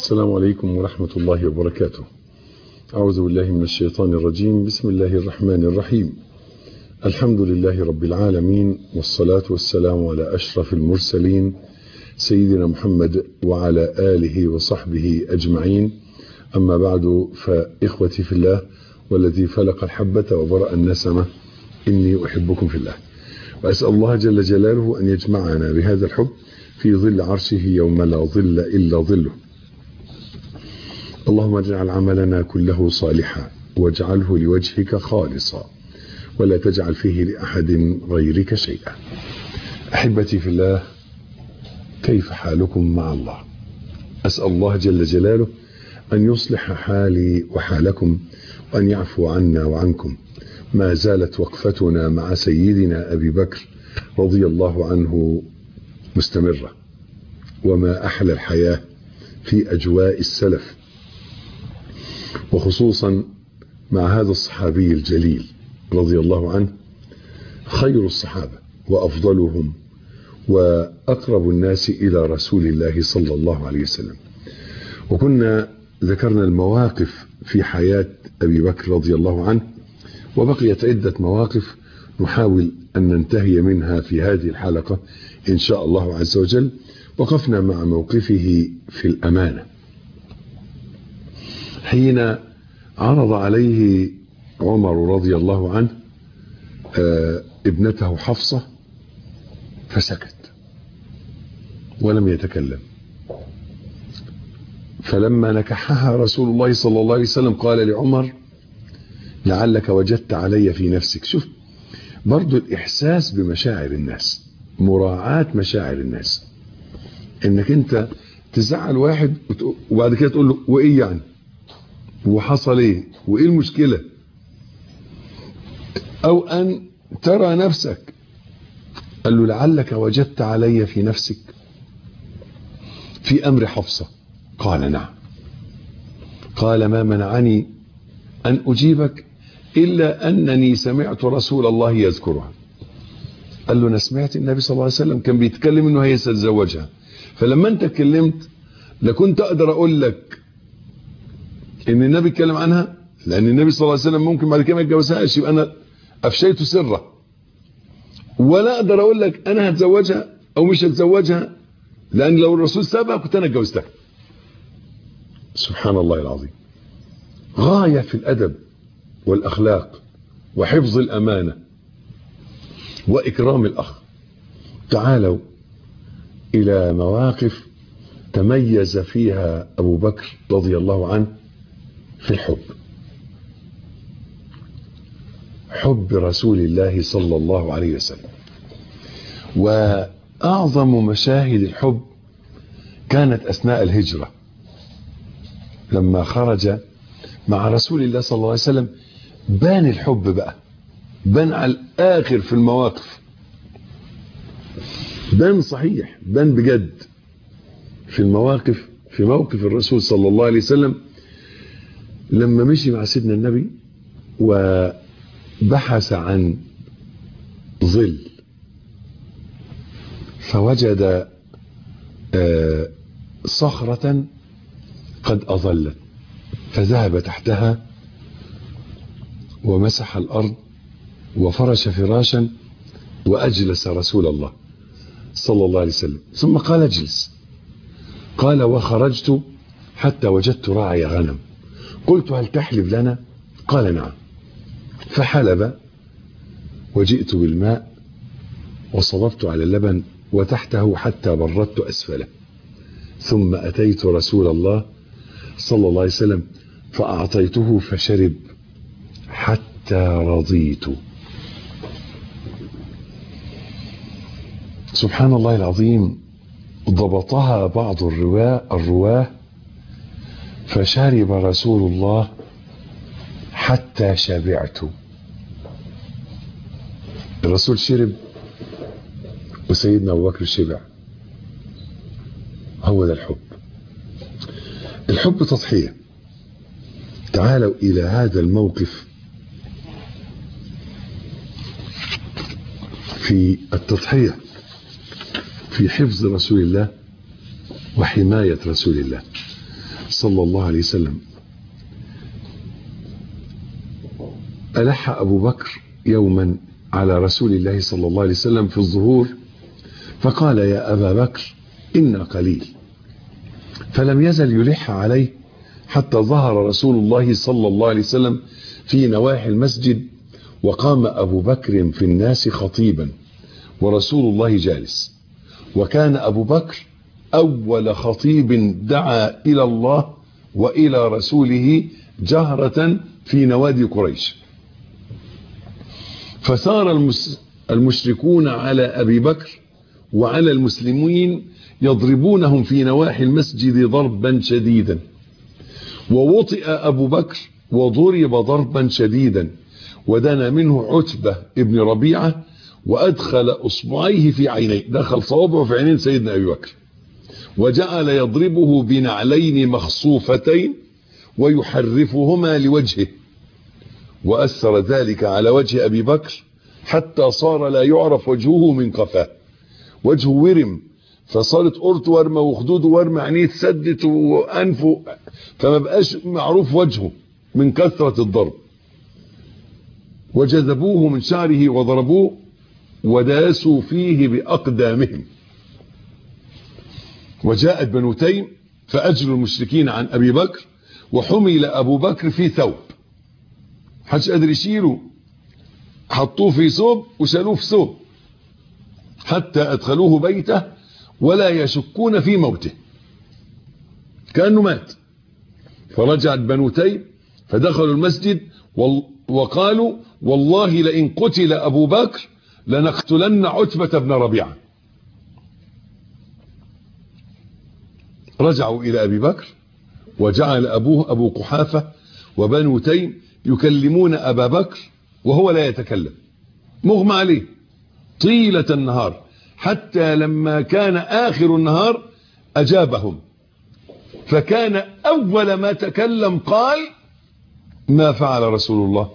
السلام عليكم ورحمة الله وبركاته. أعوذ بالله من الشيطان الرجيم. بسم الله الرحمن الرحيم. الحمد لله رب العالمين، والصلاة والسلام على أشرف المرسلين سيدنا محمد وعلى آله وصحبه أجمعين. أما بعد، فإخوتي في الله والذي فلق الحبة وبرأ النسمة، إني أحبكم في الله، وأسأل الله جل جلاله أن يجمعنا بهذا الحب في ظل عرشه يوم لا ظل إلا ظله. اللهم اجعل عملنا كله صالحا واجعله لوجهك خالصا ولا تجعل فيه لأحد غيرك شيئا. أحبتي في الله، كيف حالكم مع الله؟ أسأل الله جل جلاله أن يصلح حالي وحالكم وأن يعفو عنا وعنكم. ما زالت وقفتنا مع سيدنا أبي بكر رضي الله عنه مستمرة، وما أحلى الحياة في أجواء السلف، وخصوصا مع هذا الصحابي الجليل رضي الله عنه، خير الصحابة وأفضلهم وأقرب الناس إلى رسول الله صلى الله عليه وسلم. وكنا ذكرنا المواقف في حياة أبي بكر رضي الله عنه، وبقيت عدة مواقف نحاول أن ننتهي منها في هذه الحلقة إن شاء الله عز وجل. وقفنا مع موقفه في الأمانة حين عرض عليه عمر رضي الله عنه ابنته حفصة، فسكت ولم يتكلم. فلما نكحها رسول الله صلى الله عليه وسلم قال لعمر: لعلك وجدت علي في نفسك. شوف برضو الإحساس بمشاعر الناس، مراعاة مشاعر الناس، انك انت تزعل واحد وبعد كده تقول له وايه يعني، وحصل ايه، وايه المشكلة، او ان ترى نفسك. قال له: لعلك وجدت علي في نفسك في امر حفصة. قال: نعم. قال: ما منعني ان اجيبك الا انني سمعت رسول الله يذكرها. قال له: انا سمعت النبي صلى الله عليه وسلم كان بيتكلم انه هيتزوجها، فلما انت اتكلمت لكنت اقدر اقول لك ان النبي اتكلم عنها، لان النبي صلى الله عليه وسلم ممكن بعد كده ما يتجوزهاش، يبقى انا افشيت سره. ولا اقدر اقول لك انا هتزوجها او مش هتزوجها، لان لو الرسول سابها كنت انا اتجوزتها. سبحان الله العظيم. غاية في الادب والاخلاق وحفظ الامانة واكرام الاخ. تعالوا الى مواقف تميز فيها ابو بكر رضي الله عنه في الحب. حب رسول الله صلى الله عليه وسلم. واعظم مشاهد الحب كانت اثناء الهجرة، لما خرج مع رسول الله صلى الله عليه وسلم بان الحب بقى، بان على الاخر في المواقف، بان صحيح، بان بجد في المواقف. في موقف الرسول صلى الله عليه وسلم لما مشي مع سيدنا النبي وبحث عن ظل، فوجد صخرة قد أظلت، فذهب تحتها ومسح الأرض وفرش فراشا وأجلس رسول الله صلى الله عليه وسلم، ثم قال: اجلس. قال: وخرجت حتى وجدت راعي غنم، قلت: هل تحلب لنا؟ قال: نعم. فحلب، وجئت بالماء وصببت على اللبن وتحته حتى بردت أسفله، ثم أتيت رسول الله صلى الله عليه وسلم فأعطيته فشرب حتى رضيت. سبحان الله العظيم. ضبطها بعض الرواه فشرب رسول الله حتى شبعت. الرسول شرب وسيدنا أبو بكر شبع. هو ده الحب. الحب تضحية. تعالوا إلى هذا الموقف في التضحية في حفظ رسول الله وحماية رسول الله صلى الله عليه وسلم ألح أبو بكر يوما على رسول الله صلى الله عليه وسلم في الظهور فقال يا أبا بكر إنا قليل، فلم يزل يلح عليه حتى ظهر رسول الله صلى الله عليه وسلم في نواحي المسجد، وقام أبو بكر في الناس خطيبا ورسول الله جالس، وكان أبو بكر أول خطيب دعا إلى الله وإلى رسوله جهرة في نوادي قريش. فثار المشركون على أبي بكر وعلى المسلمين يضربونهم في نواحي المسجد ضربا شديدا، ووطئ أبو بكر وضرب ضربا شديدا، ودنا منه عتبة ابن ربيعة وأدخل أصبعيه في عينيه، دخل صوابعه في عينين سيدنا أبي بكر، وجعل يضربه بنعلين مخصوفتين ويحرفهما لوجهه، وأثر ذلك على وجه أبي بكر حتى صار لا يعرف وجهه من قفاه، وجهه ورم، فصارت قرته ورمة وخدوده ورمة، عينيه اتسدت وأنفه، فما بقاش معروف وجهه من كثرة الضرب. وجذبوه من شعره وضربوه وداسوا فيه بأقدامهم. وجاءت بنو تيم فأجلوا المشركين عن أبي بكر، وحمل أبو بكر في ثوب، محدش قادر يشيله، حطوه في ثوب وشالوه في ثوب حتى أدخلوه بيته ولا يشكون في موته، كأنه مات. فرجعت بنو تيم فدخلوا المسجد وقالوا والله لئن قتل أبو بكر لنقتلن عتبة بن ربيعة. رجعوا إلى أبي بكر، وجعل أبوه أبو قحافة وبنو تيم يكلمون أبا بكر وهو لا يتكلم، مغمى عليه طيلة النهار، حتى لما كان آخر النهار أجابهم، فكان أول ما تكلم قال ما فعل رسول الله،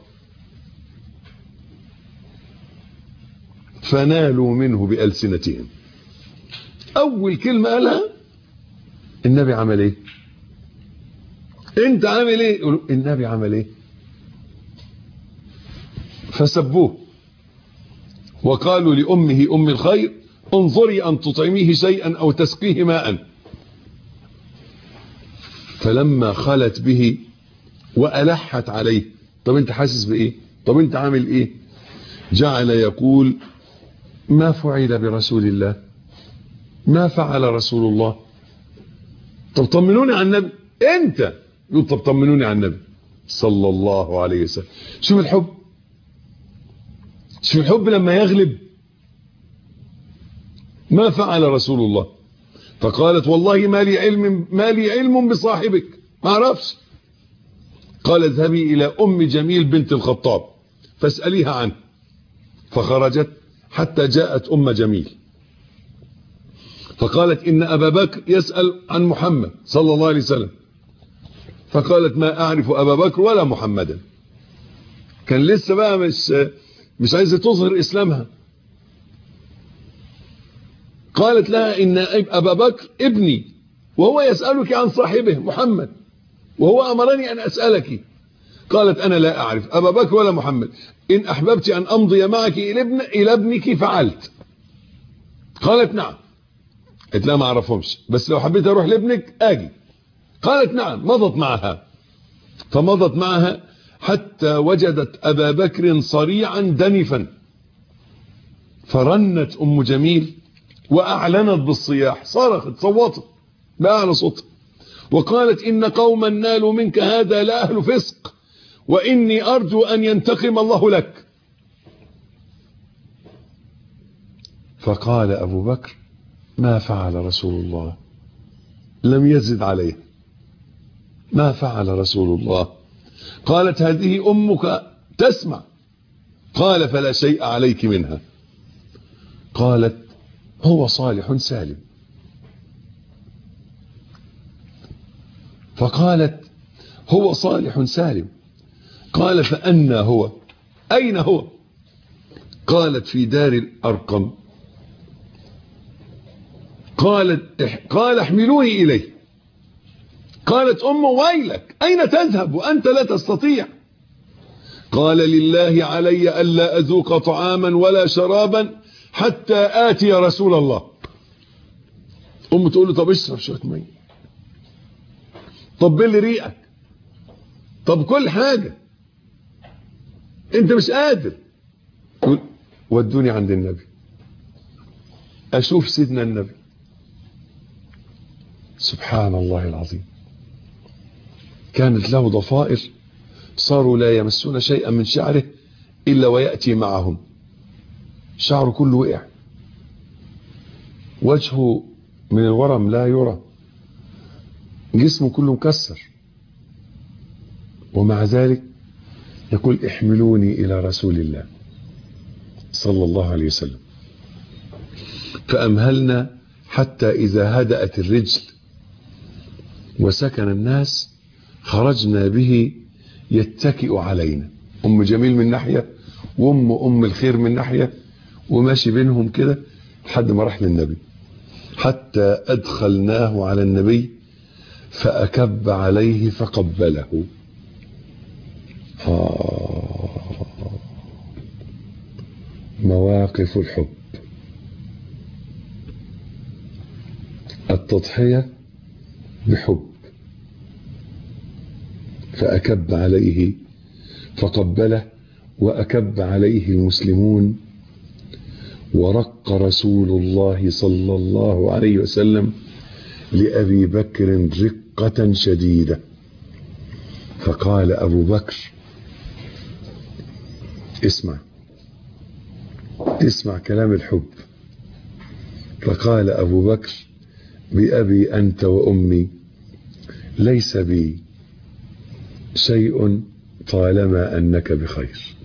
فنالوا منه بألسنتهم. أول كلمة قالها النبي عمل ايه؟ انت عامل ايه؟ يقولوا النبي عمل ايه؟ فسبوه وقالوا لأمه أم الخير انظري أن تطعميه شيئا أو تسقيه ماء. فلما خلت به وألحت عليه، طب انت حاسس بإيه؟ طب انت عامل ايه؟ جعل يقول ما فعل برسول الله، ما فعل رسول الله. طب طمنوني عن النبي، انت يقول طب طمنوني عن النبي صلى الله عليه وسلم. شوف الحب، شوف الحب لما يغلب. ما فعل رسول الله. فقالت والله ما لي علم بصاحبك، ما اعرفش. قال اذهبي الى ام جميل بنت الخطاب فاسأليها عنه. فخرجت حتى جاءت ام جميل فقالت إن أبا بكر يسأل عن محمد صلى الله عليه وسلم. فقالت ما أعرف أبا بكر ولا محمدا. كان لسه بقى مش عايزة تظهر إسلامها. قالت لها إن أبا بكر ابني وهو يسألك عن صاحبه محمد وهو أمرني أن أسألك. قالت أنا لا أعرف أبا بكر ولا محمد، إن أحببت أن أمضي معك إلى ابنك فعلت. قالت نعم. قالت لا ما أعرفهمش، بس لو حبيت أروح لابنك آجي. قالت نعم. مضت معها، فمضت معها حتى وجدت أبا بكر صريعا دنفا، فرنت أم جميل وأعلنت بالصياح، صرخت صوتت بأعلى صوتها وقالت إن قوما نالوا منك هذا لأهل فسق، وإني أرجو أن ينتقم الله لك. فقال أبو بكر ما فعل رسول الله، لم يزد عليه، ما فعل رسول الله. قالت هذه أمك تسمع. قال فلا شيء عليك منها. قالت هو صالح سالم. فقالت هو صالح سالم. قال فأنى هو، أين هو؟ قالت في دار الأرقم. قال احملوني إليه. قالت أمه ويلك أين تذهب وأنت لا تستطيع؟ قال لله علي ألا أذوق طعاما ولا شرابا حتى آتي رسول الله. أمه تقول له طب اشرب شوية مية، طب بل ريقك، طب كل حاجة، انت مش قادر. ودوني عند النبي اشوف سيدنا النبي. سبحان الله العظيم. كانت له ضفائر صاروا لا يمسون شيئا من شعره الا ويأتي معهم، شعره كله وقع، وجهه من الورم لا يرى، جسمه كله مكسر، ومع ذلك يقول احملوني الى رسول الله صلى الله عليه وسلم. فأمهلنا حتى إذا هدأت الرجل وسكن الناس خرجنا به يتكئ علينا، أم جميل من ناحية وأم الخير من ناحية، وماشي بينهم كده لحد ما راح للنبي، حتى أدخلناه على النبي فأكب عليه فقبله. مواقف الحب. التضحية بحب. فأكب عليه فقبله، وأكب عليه المسلمون، ورق رسول الله صلى الله عليه وسلم لأبي بكر رقة شديدة. فقال أبو بكر، اسمع كلام الحب. فقال أبو بكر بأبي أنت وأمي ليس بي شيء طالما أنك بخير.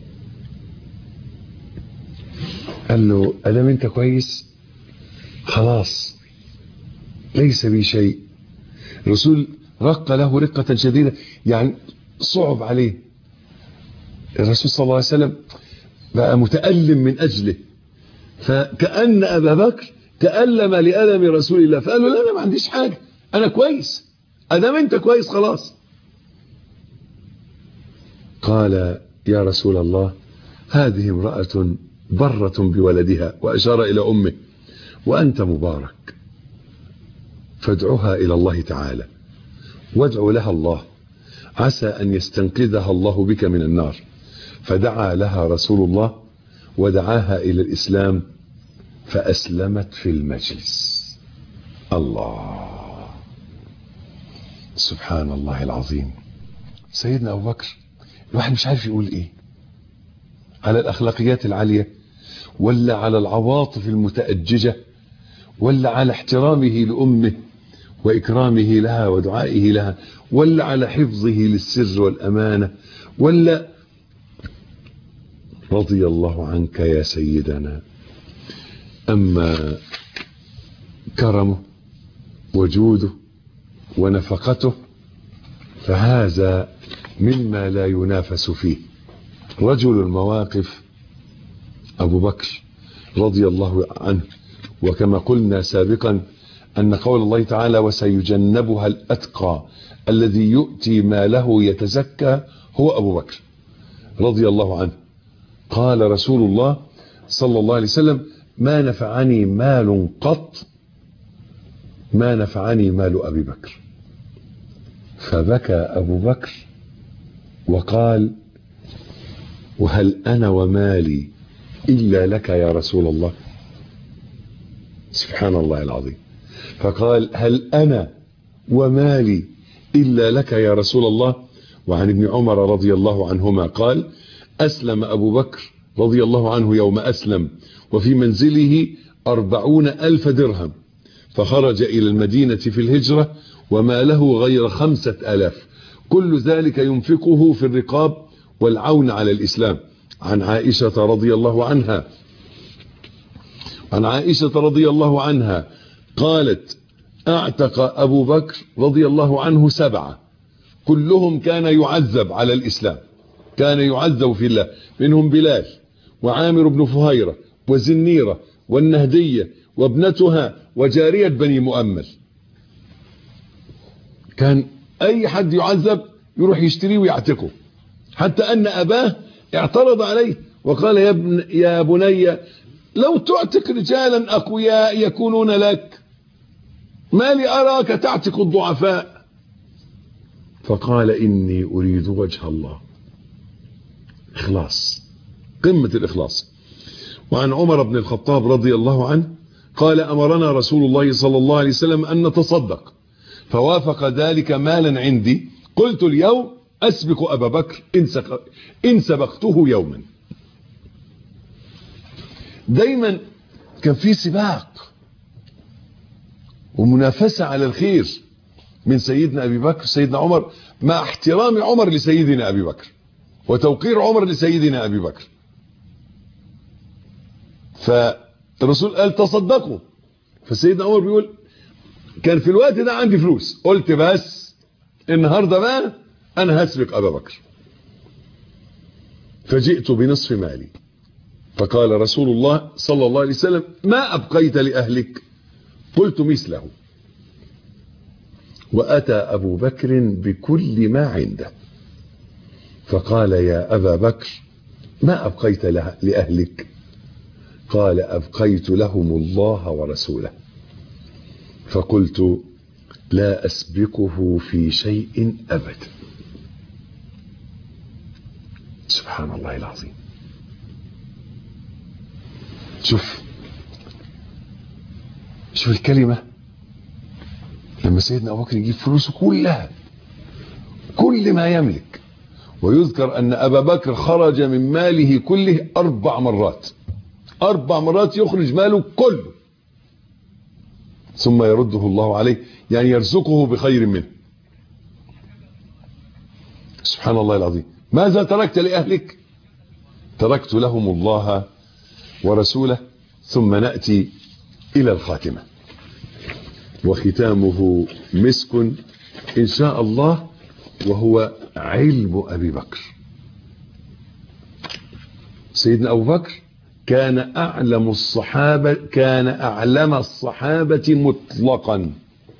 قال له أدام أنت كويس خلاص ليس بي شيء. الرسول رق له رقة شديدة، يعني صعب عليه. الرسول صلى الله عليه وسلم بقى متألم من أجله، فكأن أبا بكر تألم لألم رسول الله، فقال له لا أنا ما عنديش حاجة، أنا كويس، أدام أنت كويس خلاص. قال يا رسول الله هذه امرأة برة بولدها، وأشار إلى أمه، وأنت مبارك، فادعها إلى الله تعالى، وادعو لها الله عسى أن يستنقذها الله بك من النار. فدعا لها رسول الله ودعاها إلى الإسلام، فأسلمت في المجلس. الله، سبحان الله العظيم. سيدنا أبو بكر الواحد مش عارف يقول إيه على الأخلاقيات العالية، ولا على العواطف المتأججة، ولا على احترامه لأمه وإكرامه لها ودعائه لها، ولا على حفظه للسر والأمانة، ولا رضي الله عنك يا سيدنا. أما كرمه وجوده ونفقته فهذا مما لا ينافس فيه. رجل المواقف أبو بكر رضي الله عنه. وكما قلنا سابقا أن قول الله تعالى وسيجنبها الأتقى الذي يؤتي ماله يتزكى هو أبو بكر رضي الله عنه. قال رسول الله صلى الله عليه وسلم ما نفعني مال قط ما نفعني مال أبي بكر. فبكى أبو بكر وقال وهل أنا ومالي إلا لك يا رسول الله. سبحان الله العظيم. فقال هل أنا ومالي إلا لك يا رسول الله. وعن ابن عمر رضي الله عنهما قال أسلم أبو بكر رضي الله عنه يوم أسلم وفي منزله 40,000 درهم، فخرج إلى المدينة في الهجرة وما له غير 5,000، كل ذلك ينفقه في الرقاب والعون على الإسلام. عن عائشة رضي الله عنها قالت اعتق أبو بكر رضي الله عنه 7، كلهم كان يعذب على الإسلام، كان يعذب في الله، منهم بلال وعامر بن فهيرة وزنيرة والنهدية وابنتها وجارية بني مؤمل. كان اي حد يعذب يروح يشتريه ويعتقه، حتى ان اباه اعترض عليه وقال يا بني لو تعتق رجالا اقوياء يكونون لك، ما لي اراك تعتق الضعفاء؟ فقال اني اريد وجه الله. اخلاص، قمة الاخلاص. وعن عمر بن الخطاب رضي الله عنه قال امرنا رسول الله صلى الله عليه وسلم ان نتصدق، فوافق ذلك مالا عندي، قلت اليوم اسبق ابا بكر ان سبقته يوما. دايما كان في سباق ومنافسة على الخير من سيدنا ابي بكر سيدنا عمر، مع احترام عمر لسيدنا ابي بكر وتوقير عمر لسيدنا ابي بكر. فالرسول قال تصدقوا، فسيدنا عمر بيقول كان في الوقت ده عندي فلوس، قلت بس النهارده بقى انا هسبق ابا بكر، فجئت بنصف مالي، فقال رسول الله صلى الله عليه وسلم ما ابقيت لاهلك؟ قلت مثله. واتى ابو بكر بكل ما عنده، فقال يا ابا بكر ما ابقيت لاهلك؟ قال ابقيت لهم الله ورسوله. فقلت لا اسبقه في شيء ابدا. سبحان الله العظيم. شوف الكلمة، لما سيدنا ابو بكر يجيب فلوسه كلها كل ما يملك، ويذكر ان ابا بكر خرج من ماله كله 4 مرات، 4 مرات يخرج ماله كله ثم يرده الله عليه، يعني يرزقه بخير منه. سبحان الله العظيم. ماذا تركت لأهلك؟ تركت لهم الله ورسوله. ثم نأتي إلى الخاتمة، وختامه مسك إن شاء الله، وهو علم أبي بكر. سيدنا أبو بكر كان أعلم الصحابة مطلقا.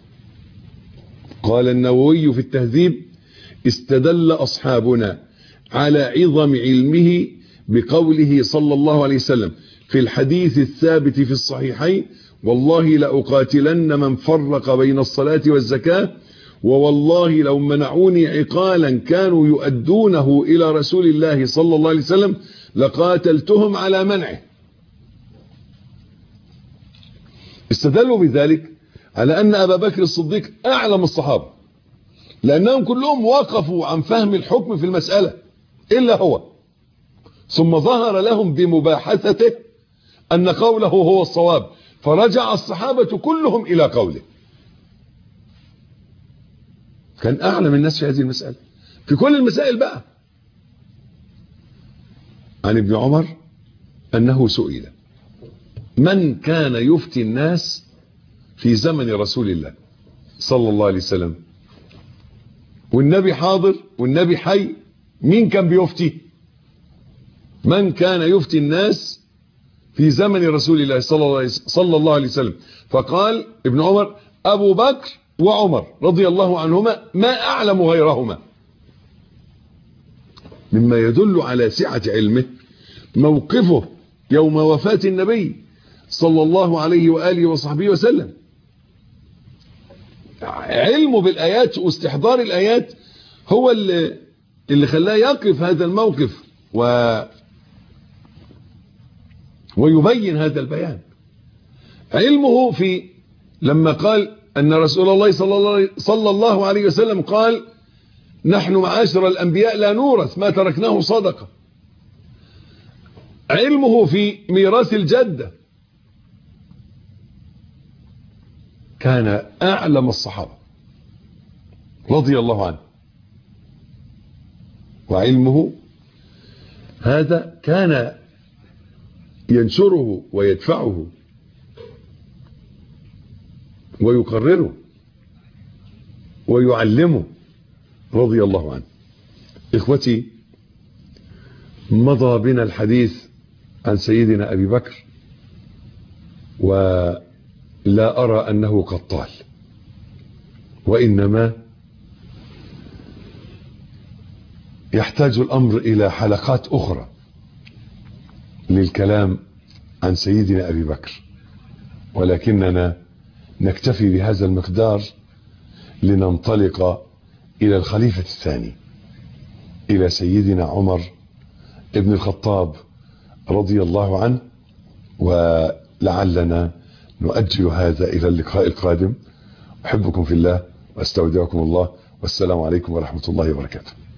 قال النووي في التهذيب استدل أصحابنا على عظم علمه بقوله صلى الله عليه وسلم في الحديث الثابت في الصحيحين والله لأقاتلن من فرق بين الصلاة والزكاة، ووالله لو منعوني عقالا كانوا يؤدونه إلى رسول الله صلى الله عليه وسلم لقاتلتهم على منعه. استدلوا بذلك على أن أبا بكر الصديق أعلم الصحابة، لأنهم كلهم وقفوا عن فهم الحكم في المسألة إلا هو، ثم ظهر لهم بمباحثته أن قوله هو الصواب، فرجع الصحابة كلهم إلى قوله. كان أعلم الناس في هذه المسألة، في كل المسائل بقى. عن ابن عمر أنه سئل من كان يفتي الناس في زمن رسول الله صلى الله عليه وسلم، والنبي حاضر والنبي حي، مين كان بيفتي؟ من كان يفتي الناس في زمن رسول الله صلى الله عليه وسلم؟ فقال ابن عمر أبو بكر وعمر رضي الله عنهما، ما أعلم غيرهما. مما يدل على سعة علمه موقفه يوم وفاة النبي صلى الله عليه وآله وصحبه وسلم. علمه بالآيات واستحضار الآيات هو اللي خلاه يقف هذا الموقف ويبين هذا البيان. علمه في لما قال أن رسول الله صلى الله عليه وسلم قال نحن معاشر الأنبياء لا نورث ما تركناه صدقة. علمه في ميراث الجدة. كان أعلم الصحابة رضي الله عنه، وعلمه هذا كان ينشره ويدفعه ويقرره ويعلمه رضي الله عنه. إخوتي، مضى بنا الحديث عن سيدنا أبي بكر، ولا أرى أنه قد طال، وإنما يحتاج الأمر إلى حلقات أخرى للكلام عن سيدنا أبي بكر، ولكننا نكتفي بهذا المقدار لننطلق إلى الخليفة الثاني، إلى سيدنا عمر ابن الخطاب رضي الله عنه، ولعلنا نؤجل هذا إلى اللقاء القادم. أحبكم في الله واستودعكم الله، والسلام عليكم ورحمة الله وبركاته.